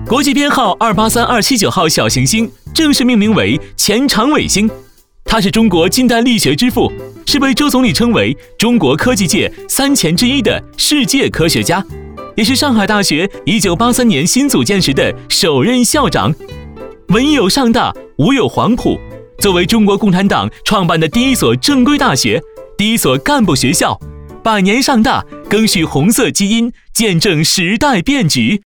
国际编号283279号小行星正式命名为钱长伟星，他是中国近代力学之父，是被周总理称为中国科技界三钱之一的世界科学家，也是上海大学1983年新组建时的首任校长。文有上大，武有黄埔，作为中国共产党创办的第一所正规大学，第一所干部学校，百年上大，赓续红色基因，见证时代变局。